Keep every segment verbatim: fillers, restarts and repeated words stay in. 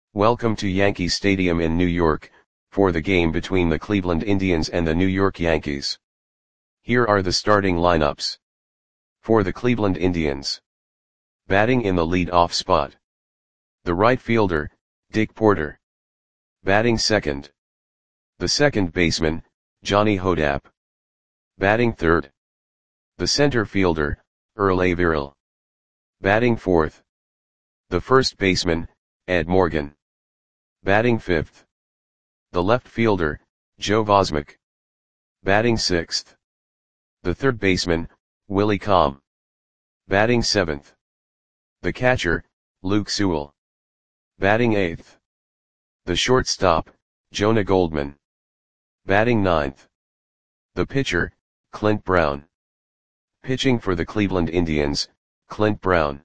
Welcome to Yankee Stadium in New York, for the game between the Cleveland Indians and the New York Yankees. Here are the starting lineups. For the Cleveland Indians. Batting in the lead-off spot. The right fielder, Dick Porter. Batting second. The second baseman, Johnny Hodapp. Batting third. The center fielder, Earl Averill. Batting fourth. The first baseman, Ed Morgan. Batting fifth. The left fielder, Joe Vosmek. Batting sixth. The third baseman, Willie Comm. Batting seventh. The catcher, Luke Sewell. Batting eighth. The shortstop, Jonah Goldman. Batting ninth. The pitcher, Clint Brown. Pitching for the Cleveland Indians, Clint Brown.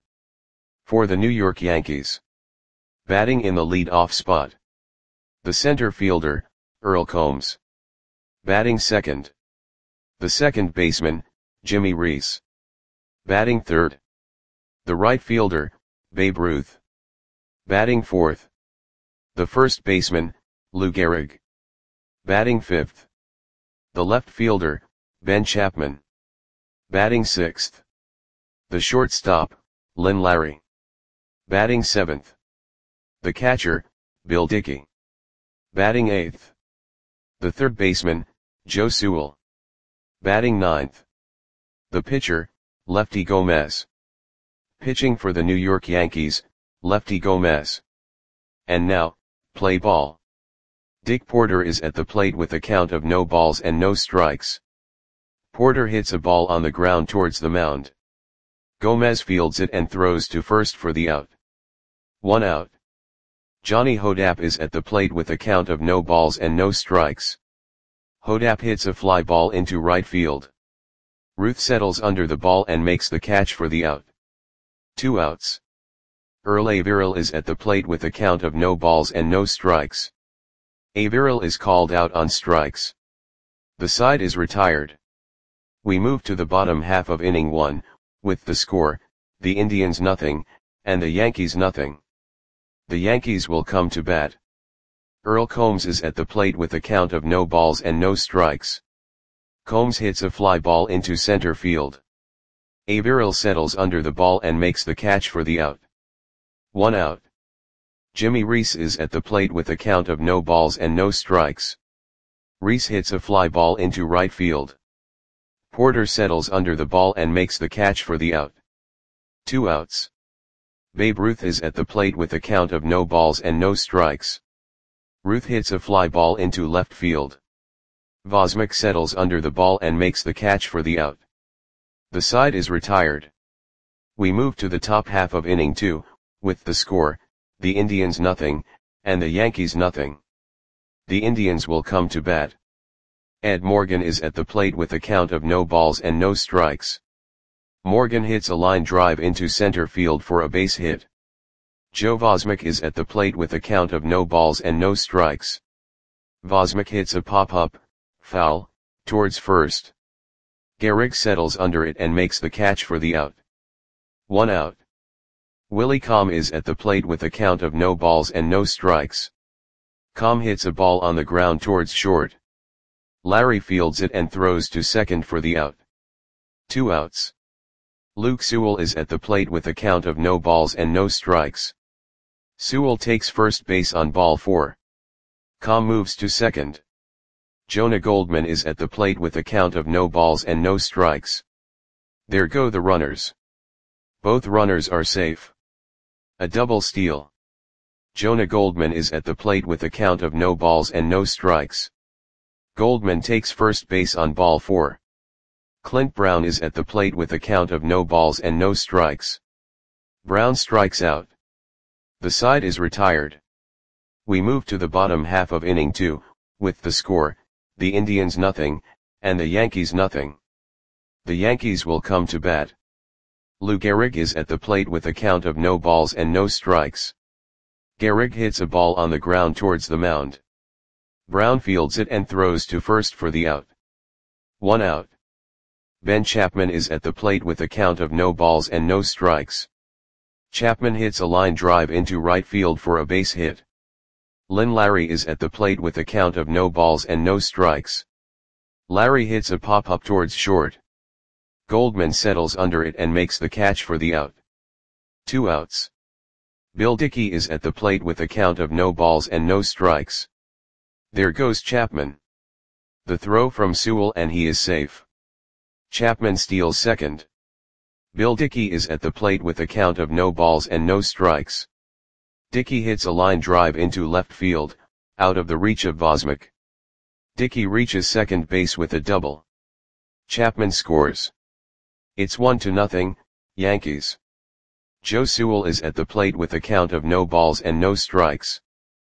For the New York Yankees. Batting in the lead-off spot. The center fielder, Earl Combs. Batting second. The second baseman, Jimmy Reese. Batting third. The right fielder, Babe Ruth. Batting fourth. The first baseman, Lou Gehrig. Batting fifth. The left fielder, Ben Chapman. Batting sixth. The shortstop, Lynn Larry. Batting seventh. The catcher, Bill Dickey. Batting eighth. The third baseman, Joe Sewell. Batting ninth. The pitcher, Lefty Gomez. Pitching for the New York Yankees, Lefty Gomez. And now, play ball. Dick Porter is at the plate with a count of no balls and no strikes. Porter hits a ball on the ground towards the mound. Gomez fields it and throws to first for the out. One out. Johnny Hodapp is at the plate with a count of no balls and no strikes. Hodapp hits a fly ball into right field. Ruth settles under the ball and makes the catch for the out. Two outs. Earl Averill is at the plate with a count of no balls and no strikes. Averill is called out on strikes. The side is retired. We move to the bottom half of inning one, with the score, the Indians nothing, and the Yankees nothing. The Yankees will come to bat. Earl Combs is at the plate with a count of no balls and no strikes. Combs hits a fly ball into center field. Averill settles under the ball and makes the catch for the out. One out. Jimmy Reese is at the plate with a count of no balls and no strikes. Reese hits a fly ball into right field. Porter settles under the ball and makes the catch for the out. Two outs. Babe Ruth is at the plate with a count of no balls and no strikes. Ruth hits a fly ball into left field. Vosmek settles under the ball and makes the catch for the out. The side is retired. We move to the top half of inning two, with the score, the Indians nothing, and the Yankees nothing. The Indians will come to bat. Ed Morgan is at the plate with a count of no balls and no strikes. Morgan hits a line drive into center field for a base hit. Joe Vosmek is at the plate with a count of no balls and no strikes. Vosmek hits a pop-up, foul, towards first. Gehrig settles under it and makes the catch for the out. One out. Willie Comm is at the plate with a count of no balls and no strikes. Comm hits a ball on the ground towards short. Larry fields it and throws to second for the out. Two outs. Luke Sewell is at the plate with a count of no balls and no strikes. Sewell takes first base on ball four. Comm moves to second. Jonah Goldman is at the plate with a count of no balls and no strikes. There go the runners. Both runners are safe. A double steal. Jonah Goldman is at the plate with a count of no balls and no strikes. Goldman takes first base on ball four. Clint Brown is at the plate with a count of no balls and no strikes. Brown strikes out. The side is retired. We move to the bottom half of inning two, with the score, the Indians nothing, and the Yankees nothing. The Yankees will come to bat. Lou Gehrig is at the plate with a count of no balls and no strikes. Gehrig hits a ball on the ground towards the mound. Brown fields it and throws to first for the out. One out. Ben Chapman is at the plate with a count of no balls and no strikes. Chapman hits a line drive into right field for a base hit. Lynn Larry is at the plate with a count of no balls and no strikes. Larry hits a pop-up towards short. Goldman settles under it and makes the catch for the out. Two outs. Bill Dickey is at the plate with a count of no balls and no strikes. There goes Chapman. The throw from Sewell and he is safe. Chapman steals second. Bill Dickey is at the plate with a count of no balls and no strikes. Dickey hits a line drive into left field, out of the reach of Vosmik. Dickey reaches second base with a double. Chapman scores. It's one to nothing, Yankees. Joe Sewell is at the plate with a count of no balls and no strikes.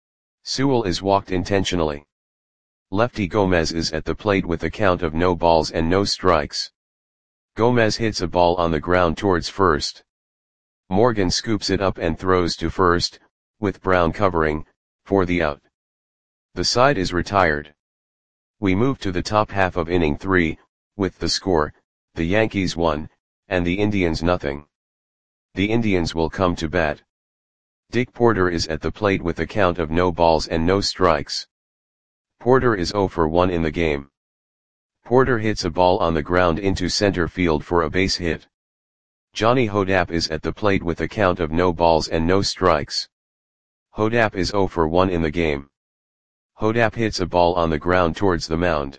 Sewell is walked intentionally. Lefty Gomez is at the plate with a count of no balls and no strikes. Gomez hits a ball on the ground towards first. Morgan scoops it up and throws to first, with Brown covering, for the out. The side is retired. We move to the top half of inning three, with the score, the Yankees one, and the Indians nothing. The Indians will come to bat. Dick Porter is at the plate with a count of no balls and no strikes. Porter is zero for one in the game. Porter hits a ball on the ground into center field for a base hit. Johnny Hodapp is at the plate with a count of no balls and no strikes. Hodapp is zero for one in the game. Hodapp hits a ball on the ground towards the mound.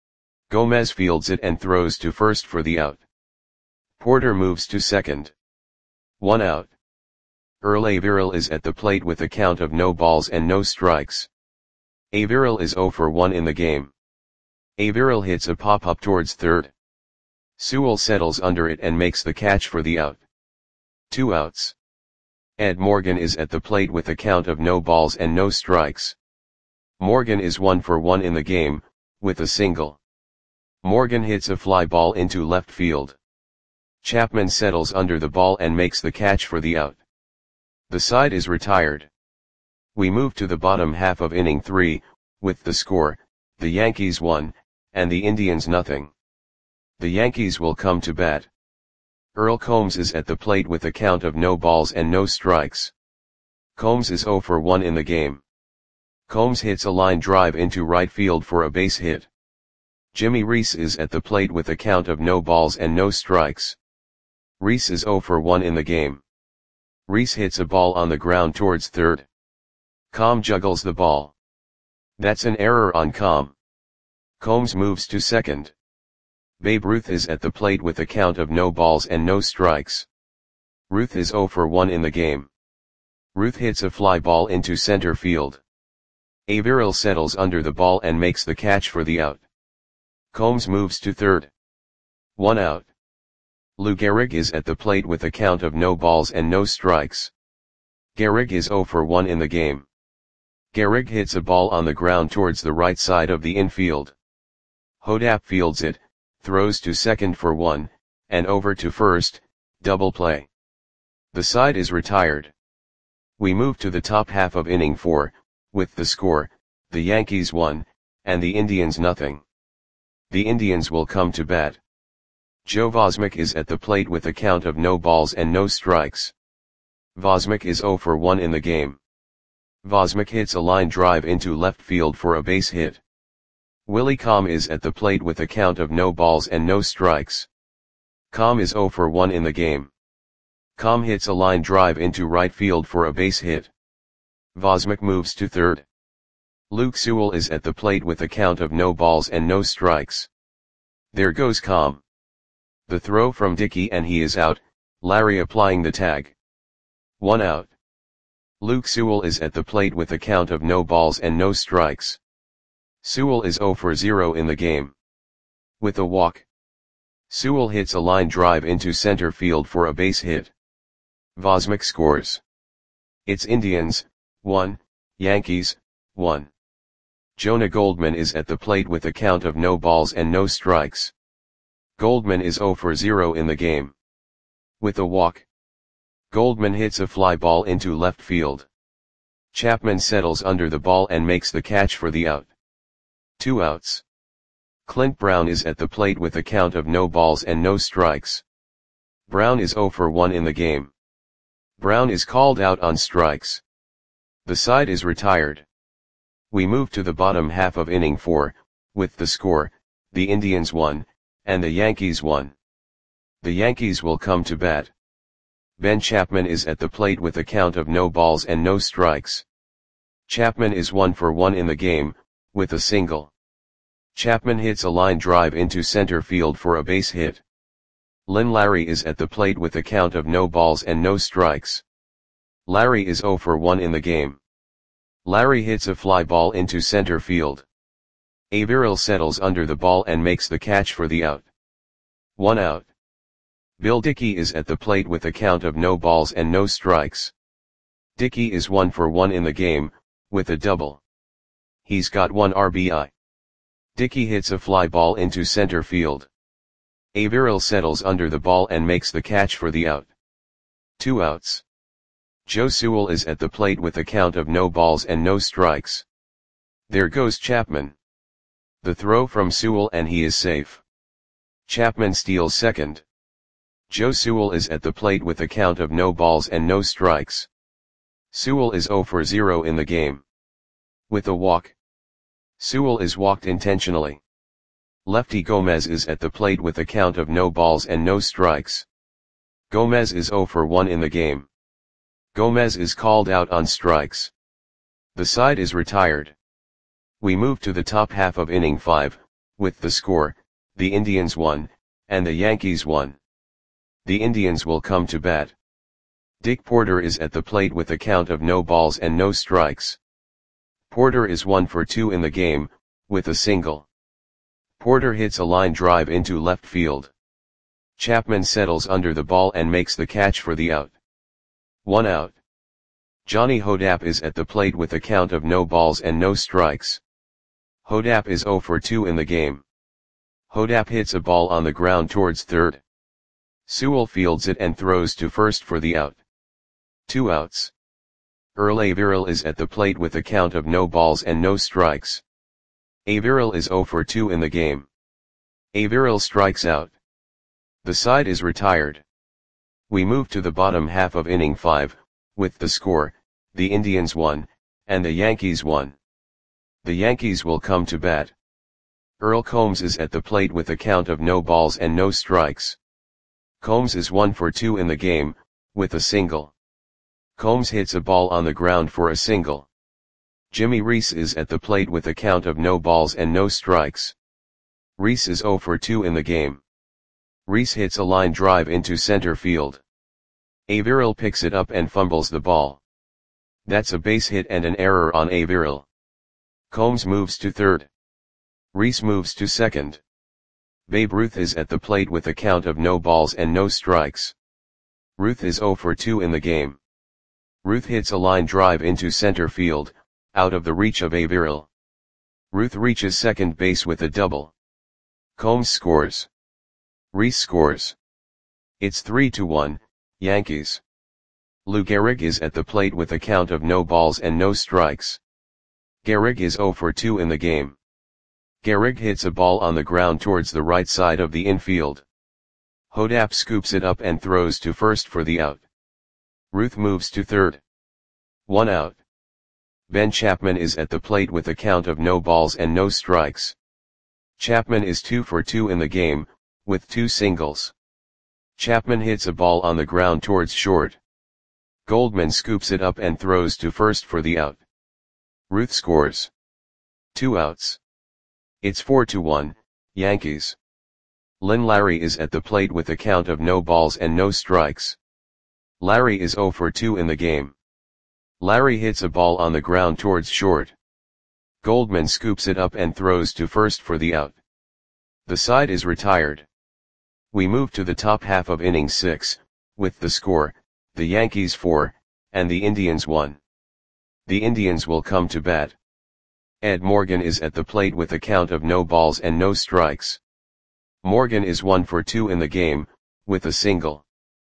Gomez fields it and throws to first for the out. Porter moves to second. One out. Earl Averill is at the plate with a count of no balls and no strikes. Averill is zero for one in the game. Averill hits a pop-up towards third. Sewell settles under it and makes the catch for the out. Two outs. Ed Morgan is at the plate with a count of no balls and no strikes. Morgan is one for one in the game, with a single. Morgan hits a fly ball into left field. Chapman settles under the ball and makes the catch for the out. The side is retired. We move to the bottom half of inning three, with the score, the Yankees one, and the Indians nothing. The Yankees will come to bat. Earl Combs is at the plate with a count of no balls and no strikes. Combs is zero for one in the game. Combs hits a line drive into right field for a base hit. Jimmy Reese is at the plate with a count of no balls and no strikes. Reese is zero for one in the game. Reese hits a ball on the ground towards third. Combs juggles the ball. That's an error on Combs. Combs moves to second. Babe Ruth is at the plate with a count of no balls and no strikes. Ruth is zero for one in the game. Ruth hits a fly ball into center field. Averill settles under the ball and makes the catch for the out. Combs moves to third. One out. Lou Gehrig is at the plate with a count of no balls and no strikes. Gehrig is zero for one in the game. Gehrig hits a ball on the ground towards the right side of the infield. Hodapp fields it, throws to second for one, and over to first, double play. The side is retired. We move to the top half of inning four, with the score, the Yankees one, and the Indians nothing. The Indians will come to bat. Joe Vosmik is at the plate with a count of no balls and no strikes. Vosmik is zero for one in the game. Vosmik hits a line drive into left field for a base hit. Willie Comm is at the plate with a count of no balls and no strikes. Comm is zero for one in the game. Comm hits a line drive into right field for a base hit. Vosmik moves to third. Luke Sewell is at the plate with a count of no balls and no strikes. There goes Comm. The throw from Dickey and he is out, Larry applying the tag. One out. Luke Sewell is at the plate with a count of no balls and no strikes. Sewell is zero for zero in the game. With a walk. Sewell hits a line drive into center field for a base hit. Vosmik scores. It's Indians, one, Yankees, one. Jonah Goldman is at the plate with a count of no balls and no strikes. Goldman is zero for zero in the game. With a walk. Goldman hits a fly ball into left field. Chapman settles under the ball and makes the catch for the out. Two outs. Clint Brown is at the plate with a count of no balls and no strikes. Brown is zero for one in the game. Brown is called out on strikes. The side is retired. We move to the bottom half of inning four, with the score, the Indians won, and the Yankees won. The Yankees will come to bat. Ben Chapman is at the plate with a count of no balls and no strikes. Chapman is one for one in the game, with a single. Chapman hits a line drive into center field for a base hit. Lynn Larry is at the plate with a count of no balls and no strikes. Larry is zero for one in the game. Larry hits a fly ball into center field. Averill settles under the ball and makes the catch for the out. One out. Bill Dickey is at the plate with a count of no balls and no strikes. Dickey is one for one in the game, with a double. He's got one R B I. Dickey hits a fly ball into center field. Averill settles under the ball and makes the catch for the out. Two outs. Joe Sewell is at the plate with a count of no balls and no strikes. There goes Chapman. The throw from Sewell and he is safe. Chapman steals second. Joe Sewell is at the plate with a count of no balls and no strikes. Sewell is zero for zero in the game. With a walk. Sewell is walked intentionally. Lefty Gomez is at the plate with a count of no balls and no strikes. Gomez is zero for one in the game. Gomez is called out on strikes. The side is retired. We move to the top half of inning five, with the score, the Indians won, and the Yankees won. The Indians will come to bat. Dick Porter is at the plate with a count of no balls and no strikes. Porter is one for two in the game, with a single. Porter hits a line drive into left field. Chapman settles under the ball and makes the catch for the out. One out. Johnny Hodapp is at the plate with a count of no balls and no strikes. Hodapp is zero for two in the game. Hodapp hits a ball on the ground towards third. Sewell fields it and throws to first for the out. Two outs. Earl Averill is at the plate with a count of no balls and no strikes. Averill is zero for two in the game. Averill strikes out. The side is retired. We move to the bottom half of inning five, with the score, the Indians won, and the Yankees won. The Yankees will come to bat. Earl Combs is at the plate with a count of no balls and no strikes. Combs is one for two in the game, with a single. Combs hits a ball on the ground for a single. Jimmy Reese is at the plate with a count of no balls and no strikes. Reese is zero for two in the game. Reese hits a line drive into center field. Averill picks it up and fumbles the ball. That's a base hit and an error on Averill. Combs moves to third. Reese moves to second. Babe Ruth is at the plate with a count of no balls and no strikes. Ruth is zero for two in the game. Ruth hits a line drive into center field, out of the reach of Averill. Ruth reaches second base with a double. Combs scores. Reese scores. It's three to one, Yankees. Lou Gehrig is at the plate with a count of no balls and no strikes. Gehrig is zero for two in the game. Gehrig hits a ball on the ground towards the right side of the infield. Hodapp scoops it up and throws to first for the out. Ruth moves to third. One out. Ben Chapman is at the plate with a count of no balls and no strikes. Chapman is two for two in the game, with two singles. Chapman hits a ball on the ground towards short. Goldman scoops it up and throws to first for the out. Ruth scores. Two outs. It's four to one, Yankees. Lynn Larry is at the plate with a count of no balls and no strikes. Larry is zero for two in the game. Larry hits a ball on the ground towards short. Goldman scoops it up and throws to first for the out. The side is retired. We move to the top half of inning six, with the score, the Yankees four, and the Indians one. The Indians will come to bat. Ed Morgan is at the plate with a count of no balls and no strikes. Morgan is one for two in the game, with a single.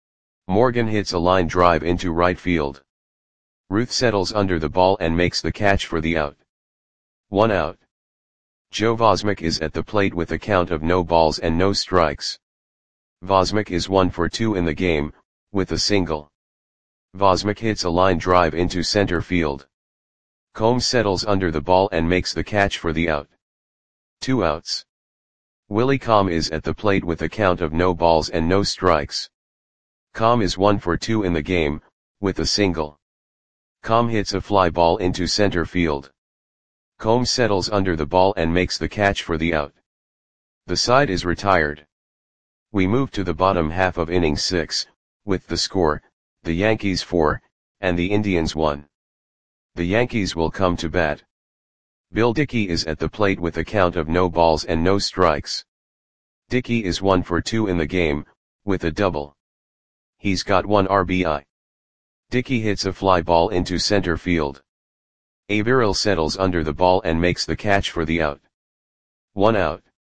Morgan hits a line drive into right field. Ruth settles under the ball and makes the catch for the out. One out. Joe Vosmick is at the plate with a count of no balls and no strikes. Vosmick is one for two in the game, with a single. Vosmick hits a line drive into center field. Combs settles under the ball and makes the catch for the out. Two outs. Willie Combs is at the plate with a count of no balls and no strikes. Combs is one for two in the game, with a single. Combs hits a fly ball into center field. Combs settles under the ball and makes the catch for the out. The side is retired. We move to the bottom half of inning six, with the score, the Yankees four, and the Indians one. The Yankees will come to bat. Bill Dickey is at the plate with a count of no balls and no strikes. Dickey is one for two in the game, with a double. He's got one R B I. Dickey hits a fly ball into center field. Averill settles under the ball and makes the catch for the out. One out.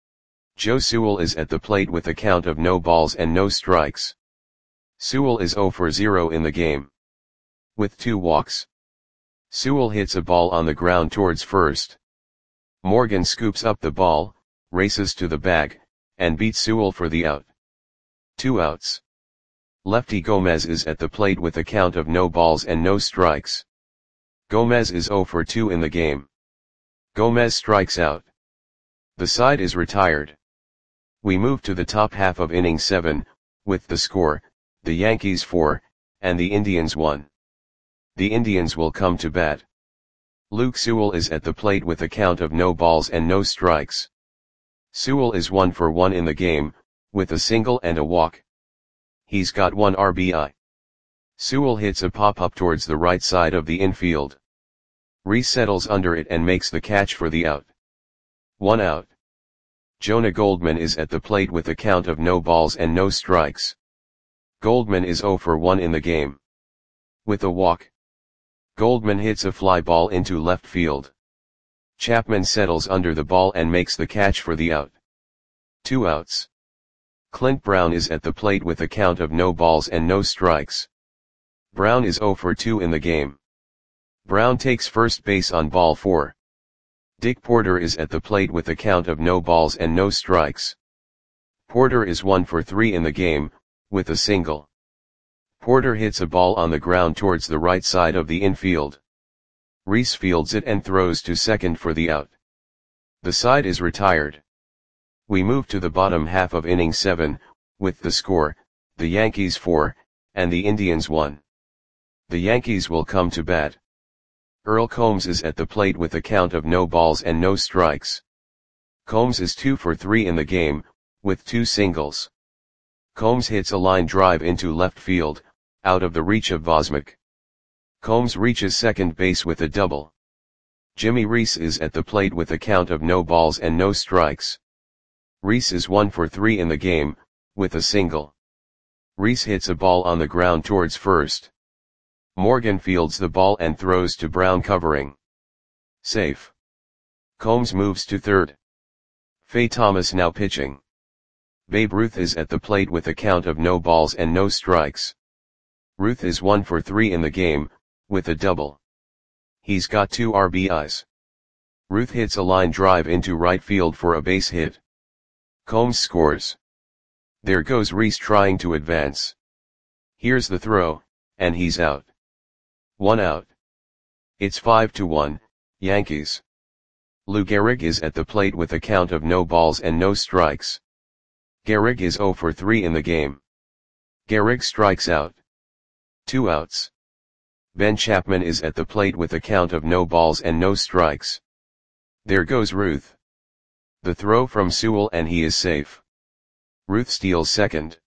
Joe Sewell is at the plate with a count of no balls and no strikes. Sewell is zero for zero in the game, with two walks. Sewell hits a ball on the ground towards first. Morgan scoops up the ball, races to the bag, and beats Sewell for the out. Two outs. Lefty Gomez is at the plate with a count of no balls and no strikes. Gomez is zero for two in the game. Gomez strikes out. The side is retired. We move to the top half of inning seven, with the score, the Yankees four, and the Indians one. The Indians will come to bat. Luke Sewell is at the plate with a count of no balls and no strikes. Sewell is one for one in the game, with a single and a walk. He's got one R B I. Sewell hits a pop-up towards the right side of the infield. Reese settles under it and makes the catch for the out. One out. Jonah Goldman is at the plate with a count of no balls and no strikes. Goldman is zero for one in the game, with a walk. Goldman hits a fly ball into left field. Chapman settles under the ball and makes the catch for the out. Two outs. Clint Brown is at the plate with a count of no balls and no strikes. Brown is zero for two in the game. Brown takes first base on ball four. Dick Porter is at the plate with a count of no balls and no strikes. Porter is one for three in the game, with a single. Porter hits a ball on the ground towards the right side of the infield. Reese fields it and throws to second for the out. The side is retired. We move to the bottom half of inning seven, with the score, the Yankees four, and the Indians one. The Yankees will come to bat. Earl Combs is at the plate with a count of no balls and no strikes. Combs is two for three in the game, with two singles. Combs hits a line drive into left field, out of the reach of Vosmik. Combs reaches second base with a double. Jimmy Reese is at the plate with a count of no balls and no strikes. Reese is one for three in the game, with a single. Reese hits a ball on the ground towards first. Morgan fields the ball and throws to Brown covering. Safe. Combs moves to third. Fay Thomas now pitching. Babe Ruth is at the plate with a count of no balls and no strikes. Ruth is one for three in the game, with a double. He's got two R B Is. Ruth hits a line drive into right field for a base hit. Combs scores. There goes Reese trying to advance. Here's the throw, and he's out. One out. It's five to one, Yankees. Lou Gehrig is at the plate with a count of no balls and no strikes. Gehrig is zero for three in the game. Gehrig strikes out. Two outs. Ben Chapman is at the plate with a count of no balls and no strikes. There goes Ruth. The throw from Sewell and he is safe. Ruth steals second.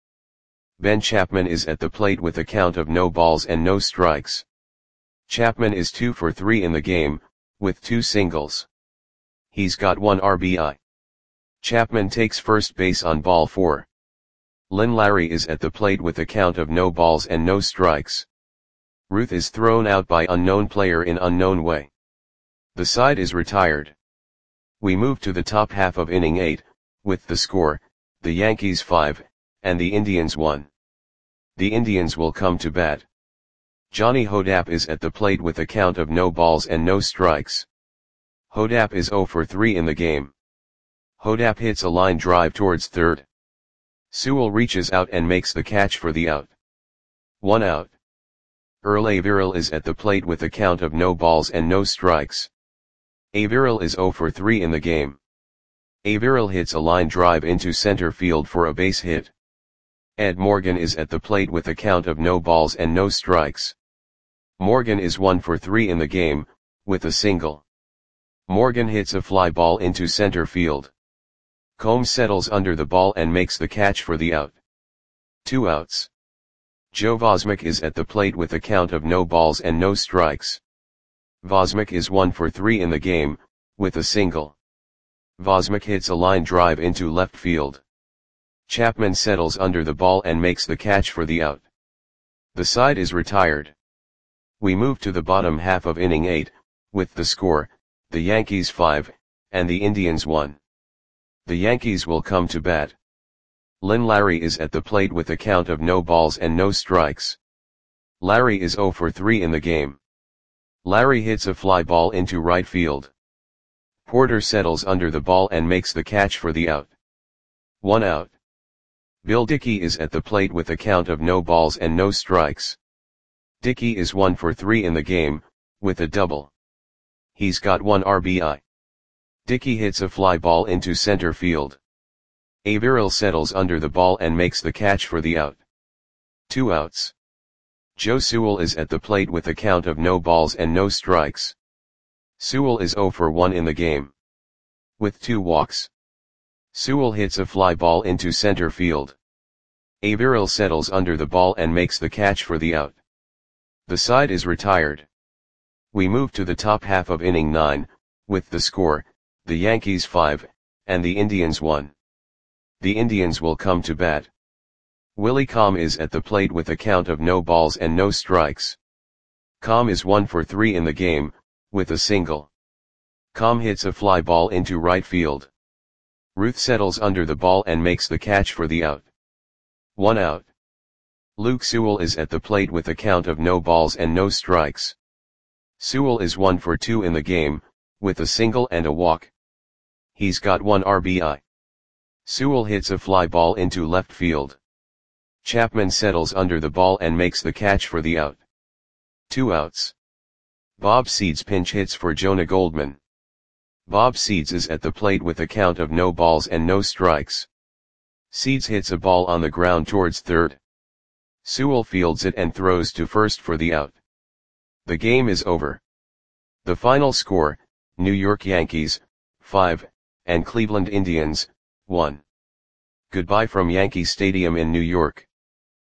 Ben Chapman is at the plate with a count of no balls and no strikes. Chapman is two for three in the game, with two singles. He's got one R B I. Chapman takes first base on ball four. Lynn Larry is at the plate with a count of no balls and no strikes. Ruth is thrown out by unknown player in unknown way. The side is retired. We move to the top half of inning eight, with the score, the Yankees five, and the Indians one. The Indians will come to bat. Johnny Hodapp is at the plate with a count of no balls and no strikes. Hodapp is zero for three in the game. Hodapp hits a line drive towards third. Sewell reaches out and makes the catch for the out. One out. Earl Averill is at the plate with a count of no balls and no strikes. Averill is zero for three in the game. Averill hits a line drive into center field for a base hit. Ed Morgan is at the plate with a count of no balls and no strikes. Morgan is one for three in the game, with a single. Morgan hits a fly ball into center field. Combs settles under the ball and makes the catch for the out. Two outs. Joe Vosmek is at the plate with a count of no balls and no strikes. Vosmek is one for three in the game, with a single. Vosmek hits a line drive into left field. Chapman settles under the ball and makes the catch for the out. The side is retired. We move to the bottom half of inning eight, with the score, the Yankees five, and the Indians one. The Yankees will come to bat. Lynn Larry is at the plate with a count of no balls and no strikes. Larry is zero for three in the game. Larry hits a fly ball into right field. Porter settles under the ball and makes the catch for the out. One out. Bill Dickey is at the plate with a count of no balls and no strikes. Dickey is one for three in the game, with a double. He's got one R B I. Dickey hits a fly ball into center field. Averill settles under the ball and makes the catch for the out. Two outs. Joe Sewell is at the plate with a count of no balls and no strikes. Sewell is zero for one in the game. With two walks. Sewell hits a fly ball into center field. Averill settles under the ball and makes the catch for the out. The side is retired. We move to the top half of inning nine, with the score, the Yankees five, and the Indians one. The Indians will come to bat. Willie Comm is at the plate with a count of no balls and no strikes. Comm is one for three in the game, with a single. Comm hits a fly ball into right field. Ruth settles under the ball and makes the catch for the out. One out. Luke Sewell is at the plate with a count of no balls and no strikes. Sewell is one for two in the game, with a single and a walk. He's got one R B I. Sewell hits a fly ball into left field. Chapman settles under the ball and makes the catch for the out. Two outs. Bob Seeds pinch hits for Jonah Goldman. Bob Seeds is at the plate with a count of no balls and no strikes. Seeds hits a ball on the ground towards third. Sewell fields it and throws to first for the out. The game is over. The final score, New York Yankees, five, and Cleveland Indians, one. Goodbye from Yankee Stadium in New York.